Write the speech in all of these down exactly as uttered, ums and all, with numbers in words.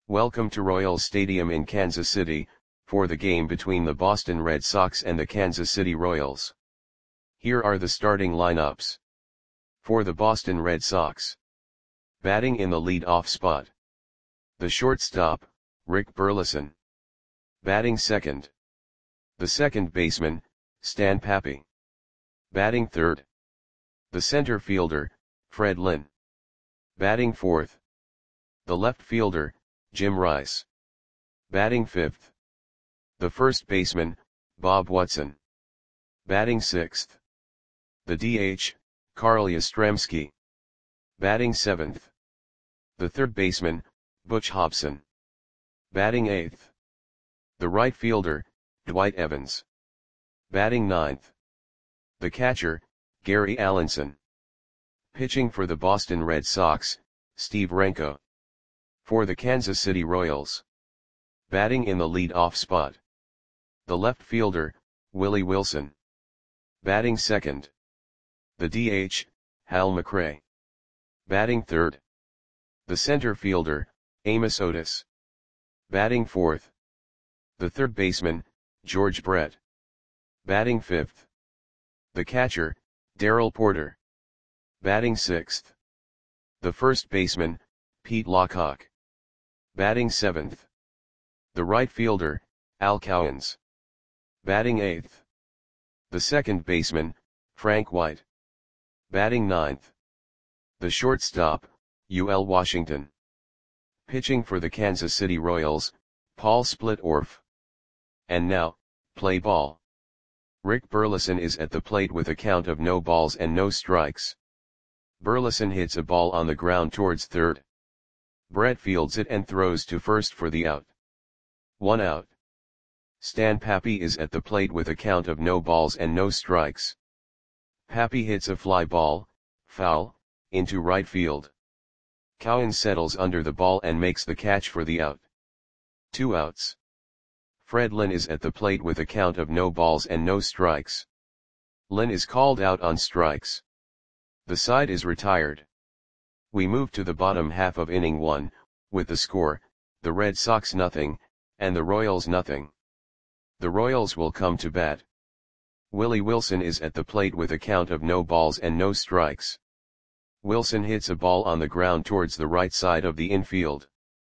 Welcome to Royals Stadium in Kansas City, for the game between the Boston Red Sox and the Kansas City Royals. Here are the starting lineups. For the Boston Red Sox. Batting in the lead-off spot. The shortstop, Rick Burleson. Batting second. The second baseman, Stan Papi. Batting third. The center fielder, Fred Lynn. Batting fourth. The left fielder, Jim Rice. Batting fifth. The first baseman, Bob Watson. Batting sixth. The D H, Carl Yastrzemski. Batting seventh. The third baseman, Butch Hobson. Batting eighth. The right fielder, Dwight Evans. Batting ninth. The catcher, Gary Allenson. Pitching for the Boston Red Sox, Steve Renko. For the Kansas City Royals. Batting in the lead-off spot. The left fielder, Willie Wilson. Batting second. The D H, Hal McRae. Batting third. The center fielder, Amos Otis. Batting fourth. The third baseman, George Brett. Batting fifth. The catcher, Darrell Porter. Batting sixth. The first baseman, Pete Lockhart. Batting seventh. The right fielder, Al Cowens. Batting eighth. The second baseman, Frank White. Batting ninth. The shortstop, Ul Washington. Pitching for the Kansas City Royals, Paul Splitorf. And now, play ball. Rick Burleson is at the plate with a count of no balls and no strikes. Burleson hits a ball on the ground towards third. Brett fields it and throws to first for the out. One out. Stan Papi is at the plate with a count of no balls and no strikes. Papi hits a fly ball, foul, into right field. Cowens settles under the ball and makes the catch for the out. Two outs. Fred Lynn is at the plate with a count of no balls and no strikes. Lynn is called out on strikes. The side is retired. We move to the bottom half of inning one, with the score, the Red Sox nothing, and the Royals nothing. The Royals will come to bat. Willie Wilson is at the plate with a count of no balls and no strikes. Wilson hits a ball on the ground towards the right side of the infield.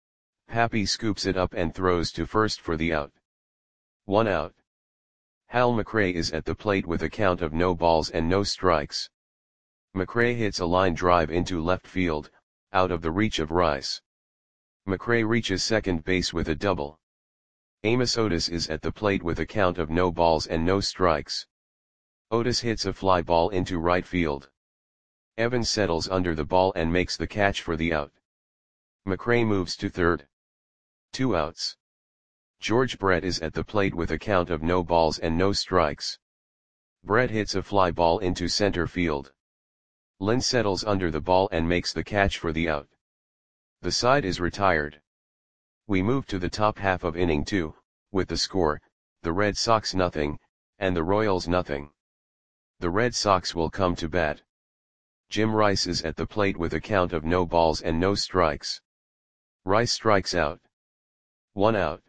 Papi scoops it up and throws to first for the out. One out. Hal McRae is at the plate with a count of no balls and no strikes. McRae hits a line drive into left field, out of the reach of Rice. McRae reaches second base with a double. Amos Otis is at the plate with a count of no balls and no strikes. Otis hits a fly ball into right field. Evans settles under the ball and makes the catch for the out. McRae moves to third. Two outs. George Brett is at the plate with a count of no balls and no strikes. Brett hits a fly ball into center field. Lynn settles under the ball and makes the catch for the out. The side is retired. We move to the top half of inning two, with the score, the Red Sox nothing, and the Royals nothing. The Red Sox will come to bat. Jim Rice is at the plate with a count of no balls and no strikes. Rice strikes out. One out.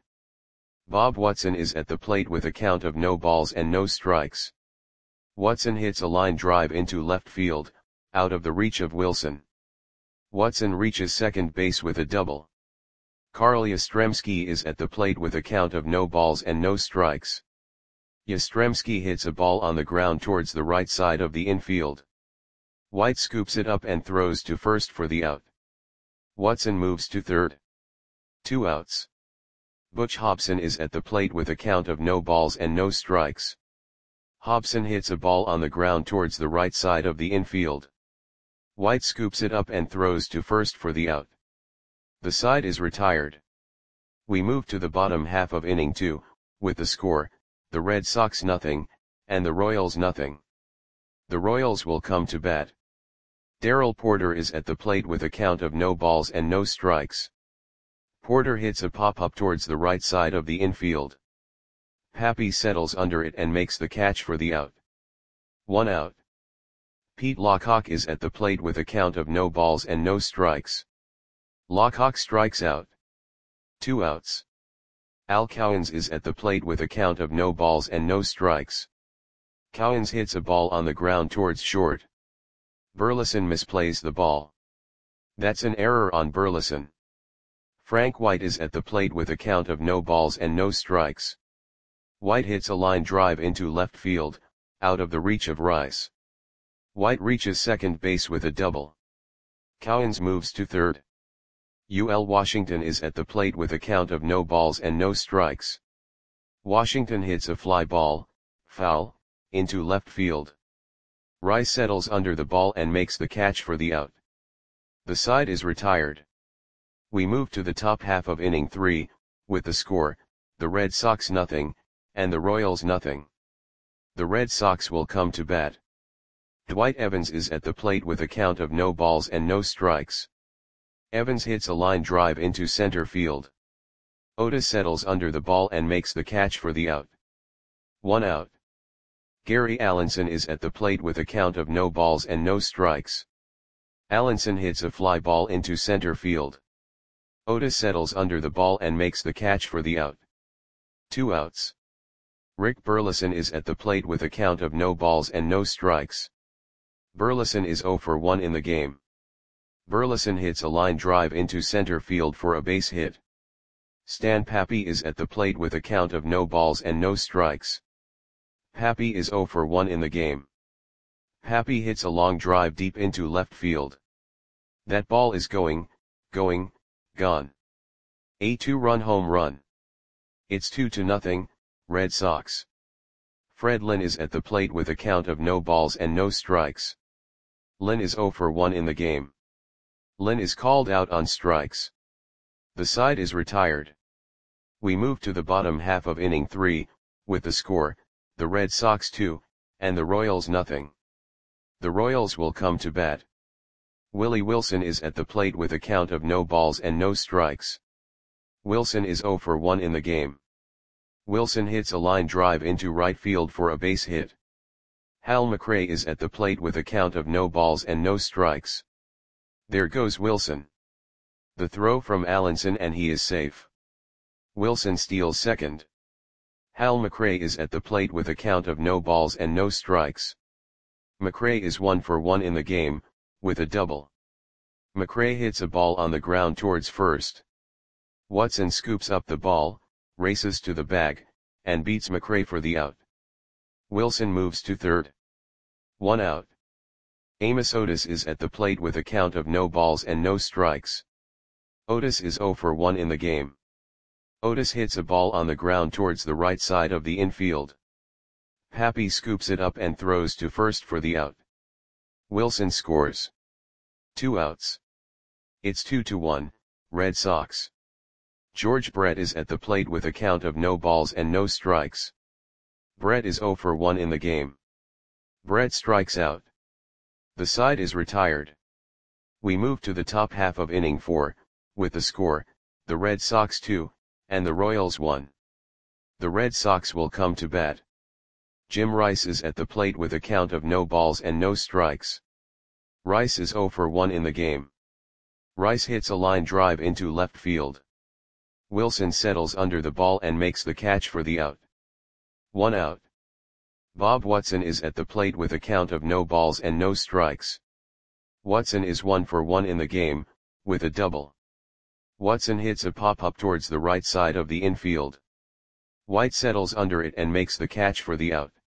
Bob Watson is at the plate with a count of no balls and no strikes. Watson hits a line drive into left field, out of the reach of Wilson. Watson reaches second base with a double. Carl Yastrzemski is at the plate with a count of no balls and no strikes. Yastrzemski hits a ball on the ground towards the right side of the infield. White scoops it up and throws to first for the out. Watson moves to third. Two outs. Butch Hobson is at the plate with a count of no balls and no strikes. Hobson hits a ball on the ground towards the right side of the infield. White scoops it up and throws to first for the out. The side is retired. We move to the bottom half of inning two, with the score, the Red Sox nothing, and the Royals nothing. The Royals will come to bat. Darrell Porter is at the plate with a count of no balls and no strikes. Porter hits a pop-up towards the right side of the infield. Papi settles under it and makes the catch for the out. One out. Pete Lockhart is at the plate with a count of no balls and no strikes. Lockhart strikes out. Two outs. Al Cowens is at the plate with a count of no balls and no strikes. Cowens hits a ball on the ground towards short. Burleson misplays the ball. That's an error on Burleson. Frank White is at the plate with a count of no balls and no strikes. White hits a line drive into left field, out of the reach of Rice. White reaches second base with a double. Cowens moves to third. U L Washington is at the plate with a count of no balls and no strikes. Washington hits a fly ball, foul, into left field. Rice settles under the ball and makes the catch for the out. The side is retired. We move to the top half of inning three, with the score, the Red Sox nothing, and the Royals nothing. The Red Sox will come to bat. Dwight Evans is at the plate with a count of no balls and no strikes. Evans hits a line drive into center field. Otis settles under the ball and makes the catch for the out. One out. Gary Allenson is at the plate with a count of no balls and no strikes. Allenson hits a fly ball into center field. Otis settles under the ball and makes the catch for the out. Two outs. Rick Burleson is at the plate with a count of no balls and no strikes. Burleson is zero for one in the game. Burleson hits a line drive into center field for a base hit. Stan Pappy is at the plate with a count of no balls and no strikes. Pappy is zero for one in the game. Pappy hits a long drive deep into left field. That ball is going, going, gone. A two-run home run. It's two to nothing, Red Sox. Fred Lynn is at the plate with a count of no balls and no strikes. Lynn is zero for one in the game. Lynn is called out on strikes. The side is retired. We move to the bottom half of inning three, with the score, the Red Sox two, and the Royals nothing. The Royals will come to bat. Willie Wilson is at the plate with a count of no balls and no strikes. Wilson is zero for one in the game. Wilson hits a line drive into right field for a base hit. Hal McRae is at the plate with a count of no balls and no strikes. There goes Wilson. The throw from Allenson and he is safe. Wilson steals second. Hal McRae is at the plate with a count of no balls and no strikes. McRae is one for one in the game, with a double. McRae hits a ball on the ground towards first. Watson scoops up the ball, races to the bag, and beats McRae for the out. Wilson moves to third. One out. Amos Otis is at the plate with a count of no balls and no strikes. Otis is zero for one in the game. Otis hits a ball on the ground towards the right side of the infield. Pappy scoops it up and throws to first for the out. Wilson scores. Two outs. It's two to one, Red Sox. George Brett is at the plate with a count of no balls and no strikes. Brett is zero for one in the game. Brett strikes out. The side is retired. We move to the top half of inning four, with the score, the Red Sox two, and the Royals one. The Red Sox will come to bat. Jim Rice is at the plate with a count of no balls and no strikes. Rice is zero for one in the game. Rice hits a line drive into left field. Wilson settles under the ball and makes the catch for the out. One out. Bob Watson is at the plate with a count of no balls and no strikes. Watson is one for one in the game, with a double. Watson hits a pop-up towards the right side of the infield. White settles under it and makes the catch for the out.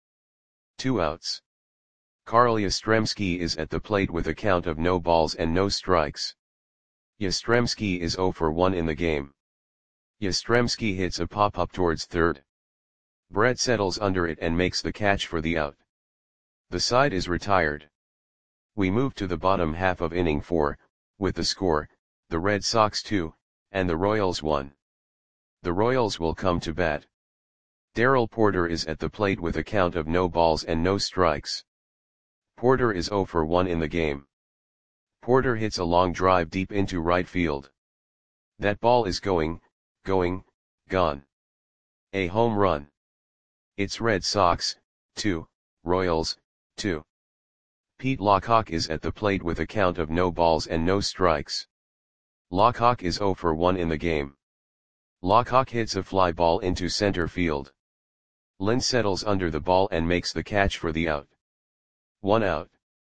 Two outs. Carl Yastrzemski is at the plate with a count of no balls and no strikes. Yastrzemski is zero for one in the game. Yastrzemski hits a pop-up towards third. Brett settles under it and makes the catch for the out. The side is retired. We move to the bottom half of inning four, with the score, the Red Sox two, and the Royals one. The Royals will come to bat. Darrell Porter is at the plate with a count of no balls and no strikes. Porter is zero for one in the game. Porter hits a long drive deep into right field. That ball is going, going, gone. A home run. It's Red Sox, two, Royals, two. Pete Lockhawk is at the plate with a count of no balls and no strikes. Lockhawk is zero for one in the game. Lockhawk hits a fly ball into center field. Lynn settles under the ball and makes the catch for the out. One out.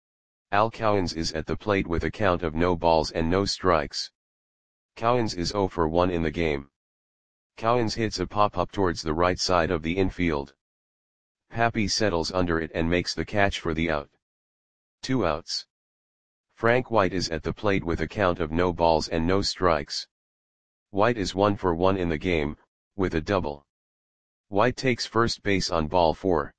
Al Cowens is at the plate with a count of no balls and no strikes. Cowens is zero for one in the game. Cowens hits a pop-up towards the right side of the infield. Pappy settles under it and makes the catch for the out. Two outs. Frank White is at the plate with a count of no balls and no strikes. White is one for one in the game, with a double. White takes first base on ball four.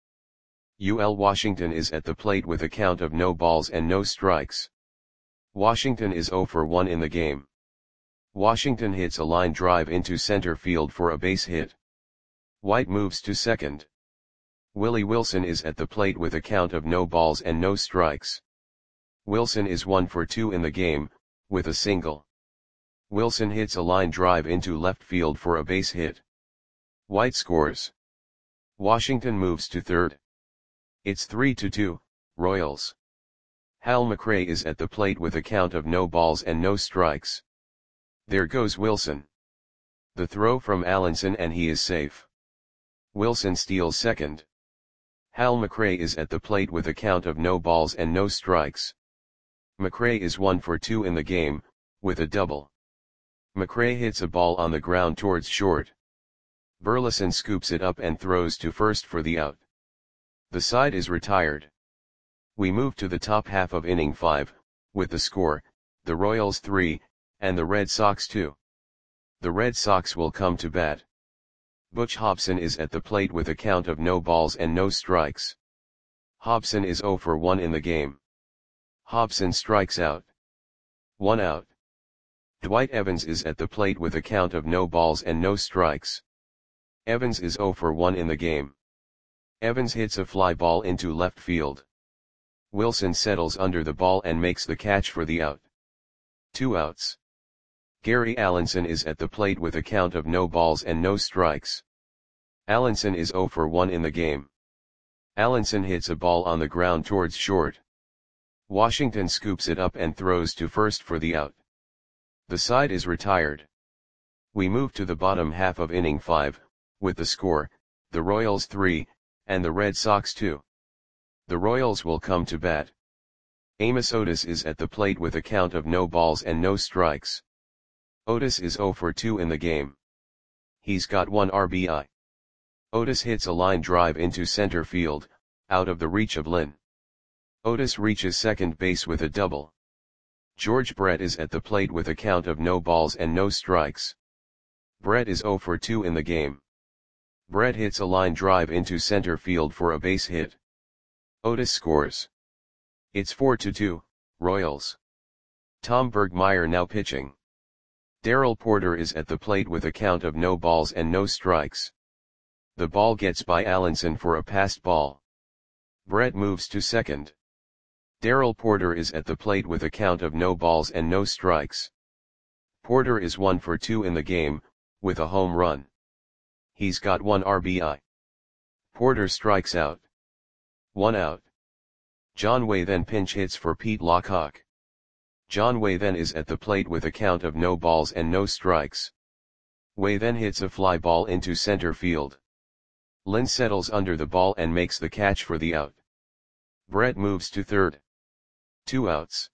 U L Washington is at the plate with a count of no balls and no strikes. Washington is zero for one in the game. Washington hits a line drive into center field for a base hit. White moves to second. Willie Wilson is at the plate with a count of no balls and no strikes. Wilson is one for two in the game, with a single. Wilson hits a line drive into left field for a base hit. White scores. Washington moves to third. It's three to two, Royals. Hal McRae is at the plate with a count of no balls and no strikes. There goes Wilson. The throw from Allenson and he is safe. Wilson steals second. Hal McRae is at the plate with a count of no balls and no strikes. McRae is one for two in the game, with a double. McRae hits a ball on the ground towards short. Burleson scoops it up and throws to first for the out. The side is retired. We move to the top half of inning five, with the score, the Royals three, and the Red Sox two. The Red Sox will come to bat. Butch Hobson is at the plate with a count of no balls and no strikes. Hobson is zero for one in the game. Hobson strikes out. One out. Dwight Evans is at the plate with a count of no balls and no strikes. Evans is zero for one in the game. Evans hits a fly ball into left field. Wilson settles under the ball and makes the catch for the out. Two outs. Gary Allenson is at the plate with a count of no balls and no strikes. Allenson is zero for one in the game. Allenson hits a ball on the ground towards short. Washington scoops it up and throws to first for the out. The side is retired. We move to the bottom half of inning five, with the score, the Royals three, and the Red Sox two. The Royals will come to bat. Amos Otis is at the plate with a count of no balls and no strikes. Otis is zero for two in the game. He's got one R B I. Otis hits a line drive into center field, out of the reach of Lynn. Otis reaches second base with a double. George Brett is at the plate with a count of no balls and no strikes. Brett is zero for two in the game. Brett hits a line drive into center field for a base hit. Otis scores. It's four to two, Royals. Tom Bergmeyer now pitching. Darrell Porter is at the plate with a count of no balls and no strikes. The ball gets by Allenson for a passed ball. Brett moves to second. Darrell Porter is at the plate with a count of no balls and no strikes. Porter is one for two in the game, with a home run. He's got one R B I. Porter strikes out. One out. John Way then pinch hits for Pete Lockhawk. John Way then is at the plate with a count of no balls and no strikes. Way then hits a fly ball into center field. Lynn settles under the ball and makes the catch for the out. Brett moves to third. Two outs.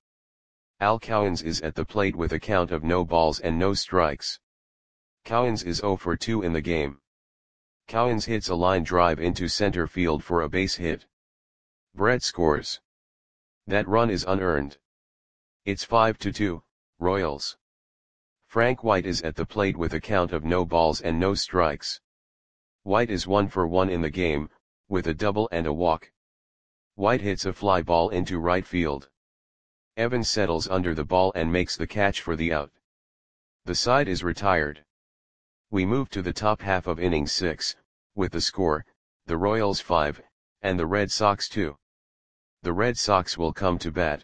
Al Cowens is at the plate with a count of no balls and no strikes. Cowens is zero for two in the game. Cowens hits a line drive into center field for a base hit. Brett scores. That run is unearned. It's five to two, Royals. Frank White is at the plate with a count of no balls and no strikes. White is one for one in the game, with a double and a walk. White hits a fly ball into right field. Evans settles under the ball and makes the catch for the out. The side is retired. We move to the top half of inning six, with the score, the Royals five, and the Red Sox two. The Red Sox will come to bat.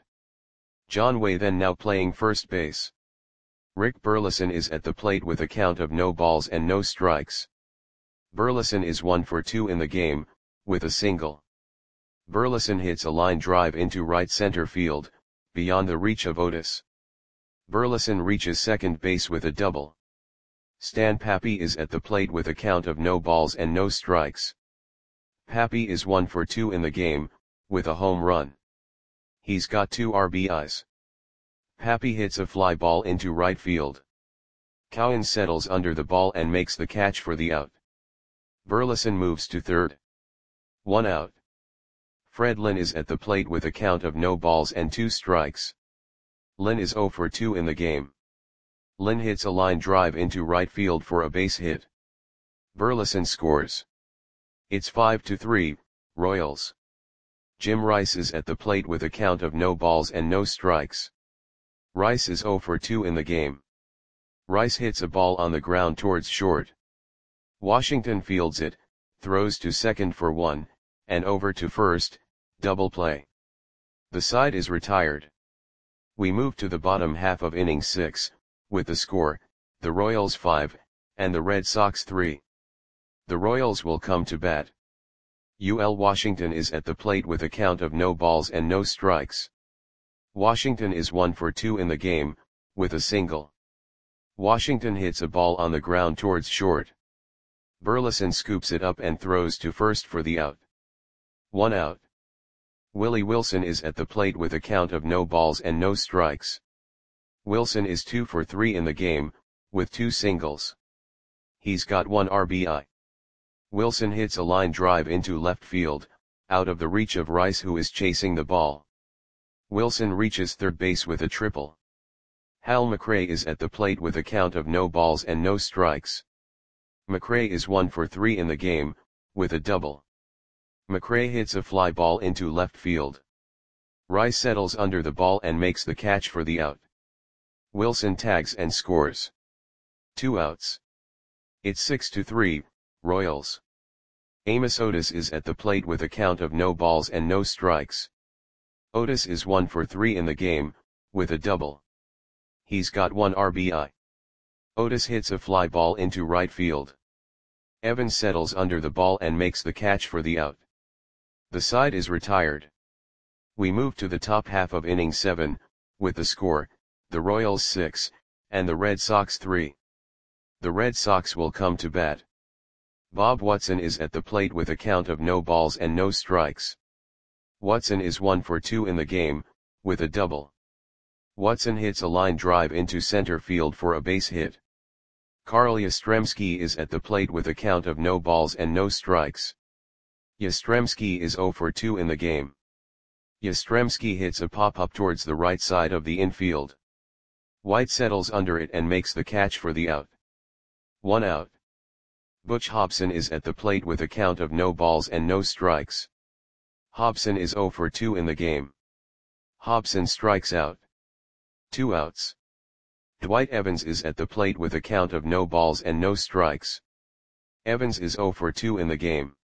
John Way then now playing first base. Rick Burleson is at the plate with a count of no balls and no strikes. Burleson is one for two in the game, with a single. Burleson hits a line drive into right center field, beyond the reach of Otis. Burleson reaches second base with a double. Stan Pappy is at the plate with a count of no balls and no strikes. Pappy is one for two in the game, with a home run. He's got two R B Is. Pappy hits a fly ball into right field. Cowan settles under the ball and makes the catch for the out. Burleson moves to third. One out. Fred Lynn is at the plate with a count of no balls and two strikes. Lynn is zero for two in the game. Lynn hits a line drive into right field for a base hit. Burleson scores. It's five to three, Royals. Jim Rice is at the plate with a count of no balls and no strikes. Rice is zero for two in the game. Rice hits a ball on the ground towards short. Washington fields it, throws to second for one, and over to first, double play. The side is retired. We move to the bottom half of inning six, with the score, the Royals five, and the Red Sox three. The Royals will come to bat. U L Washington is at the plate with a count of no balls and no strikes. Washington is one for two in the game, with a single. Washington hits a ball on the ground towards short. Burleson scoops it up and throws to first for the out. One out. Willie Wilson is at the plate with a count of no balls and no strikes. Wilson is two for three in the game, with two singles. He's got one R B I. Wilson hits a line drive into left field, out of the reach of Rice, who is chasing the ball. Wilson reaches third base with a triple. Hal McRae is at the plate with a count of no balls and no strikes. McRae is one for three in the game, with a double. McRae hits a fly ball into left field. Rice settles under the ball and makes the catch for the out. Wilson tags and scores. Two outs. It's six to three, Royals. Amos Otis is at the plate with a count of no balls and no strikes. Otis is one for three in the game, with a double. He's got one R B I. Otis hits a fly ball into right field. Evans settles under the ball and makes the catch for the out. The side is retired. We move to the top half of inning seven, with the score, the Royals six, and the Red Sox three. The Red Sox will come to bat. Bob Watson is at the plate with a count of no balls and no strikes. Watson is one for two in the game, with a double. Watson hits a line drive into center field for a base hit. Carl Yastrzemski is at the plate with a count of no balls and no strikes. Yastrzemski is zero for two in the game. Yastrzemski hits a pop-up towards the right side of the infield. White settles under it and makes the catch for the out. One out. Butch Hobson is at the plate with a count of no balls and no strikes. Hobson is zero for two in the game. Hobson strikes out. Two outs. Dwight Evans is at the plate with a count of no balls and no strikes. Evans is zero for two in the game.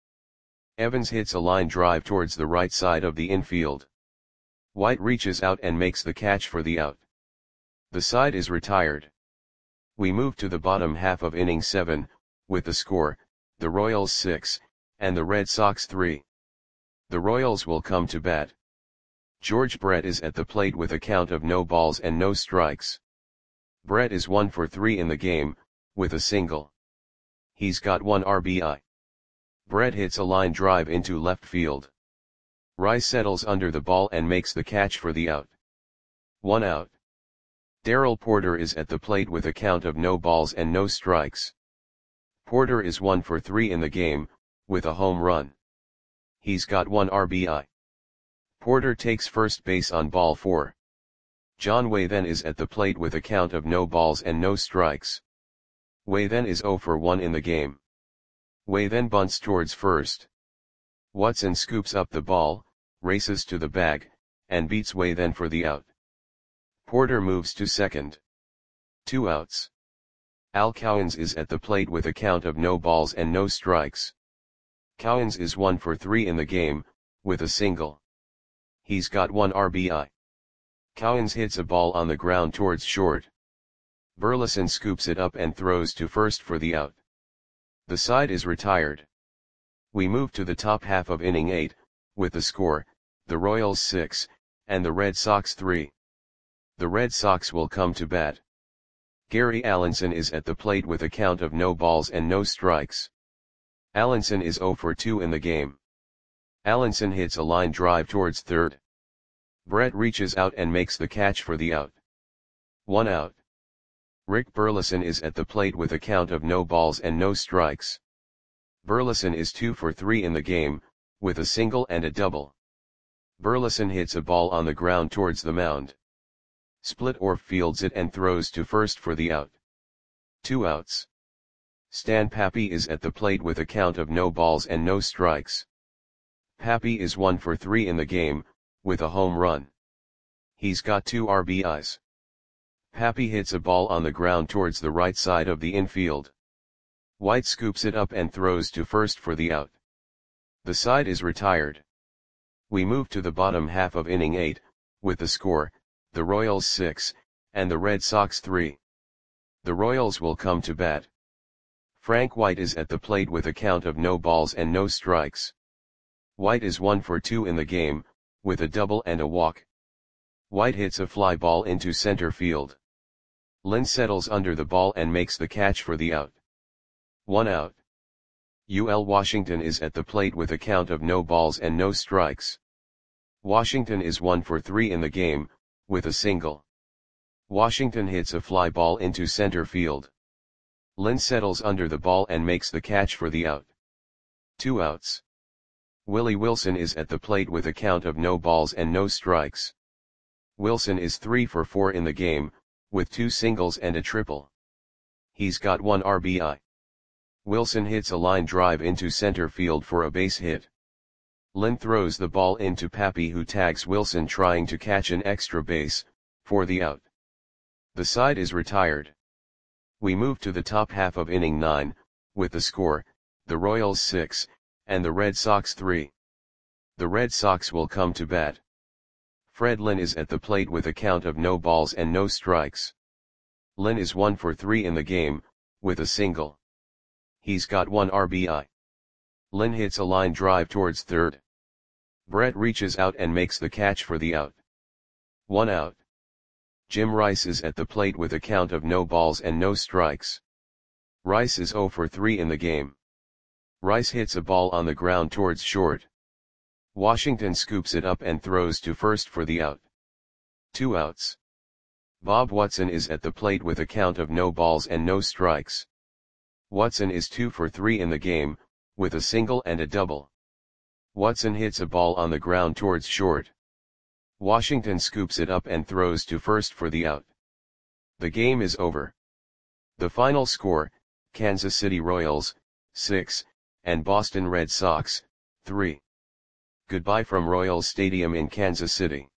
Evans hits a line drive towards the right side of the infield. White reaches out and makes the catch for the out. The side is retired. We move to the bottom half of inning seven, with the score, the Royals six, and the Red Sox three. The Royals will come to bat. George Brett is at the plate with a count of no balls and no strikes. Brett is one for three in the game, with a single. He's got one R B I. Brett hits a line drive into left field. Rice settles under the ball and makes the catch for the out. One out. Darrell Porter is at the plate with a count of no balls and no strikes. Porter is one for three in the game, with a home run. He's got one R B I. Porter takes first base on ball four. John Way then is at the plate with a count of no balls and no strikes. Way then is zero for one in the game. Way then bunts towards first. Watson scoops up the ball, races to the bag, and beats Way then for the out. Porter moves to second. Two outs. Al Cowens is at the plate with a count of no balls and no strikes. Cowens is one for three in the game, with a single. He's got one R B I. Cowens hits a ball on the ground towards short. Burleson scoops it up and throws to first for the out. The side is retired. We move to the top half of inning eight, with the score, the Royals six, and the Red Sox three. The Red Sox will come to bat. Gary Allenson is at the plate with a count of no balls and no strikes. Allenson is zero for two in the game. Allenson hits a line drive towards third. Brett reaches out and makes the catch for the out. One out. Rick Burleson is at the plate with a count of no balls and no strikes. Burleson is two for three in the game, with a single and a double. Burleson hits a ball on the ground towards the mound. Splittorff fields it and throws to first for the out. Two outs. Stan Pappy is at the plate with a count of no balls and no strikes. Pappy is one for three in the game, with a home run. He's got two R B Is. Pappy hits a ball on the ground towards the right side of the infield. White scoops it up and throws to first for the out. The side is retired. We move to the bottom half of inning eight, with the score, the Royals six, and the Red Sox three. The Royals will come to bat. Frank White is at the plate with a count of no balls and no strikes. White is one for two in the game, with a double and a walk. White hits a fly ball into center field. Lynn settles under the ball and makes the catch for the out. One out. U L Washington is at the plate with a count of no balls and no strikes. Washington is one for three in the game, with a single. Washington hits a fly ball into center field. Lynn settles under the ball and makes the catch for the out. Two outs. Willie Wilson is at the plate with a count of no balls and no strikes. Wilson is three for four in the game, with two singles and a triple. He's got one R B I. Wilson hits a line drive into center field for a base hit. Lynn throws the ball into Pappy, who tags Wilson trying to catch an extra base, for the out. The side is retired. We move to the top half of inning nine, with the score, the Royals six, and the Red Sox three. The Red Sox will come to bat. Fred Lynn is at the plate with a count of no balls and no strikes. Lynn is one for three in the game, with a single. He's got one R B I. Lynn hits a line drive towards third. Brett reaches out and makes the catch for the out. One out. Jim Rice is at the plate with a count of no balls and no strikes. Rice is zero for three in the game. Rice hits a ball on the ground towards short. Washington scoops it up and throws to first for the out. Two outs. Bob Watson is at the plate with a count of no balls and no strikes. Watson is two for three in the game, with a single and a double. Watson hits a ball on the ground towards short. Washington scoops it up and throws to first for the out. The game is over. The final score, Kansas City Royals, six, and Boston Red Sox, three. Goodbye from Royals Stadium in Kansas City.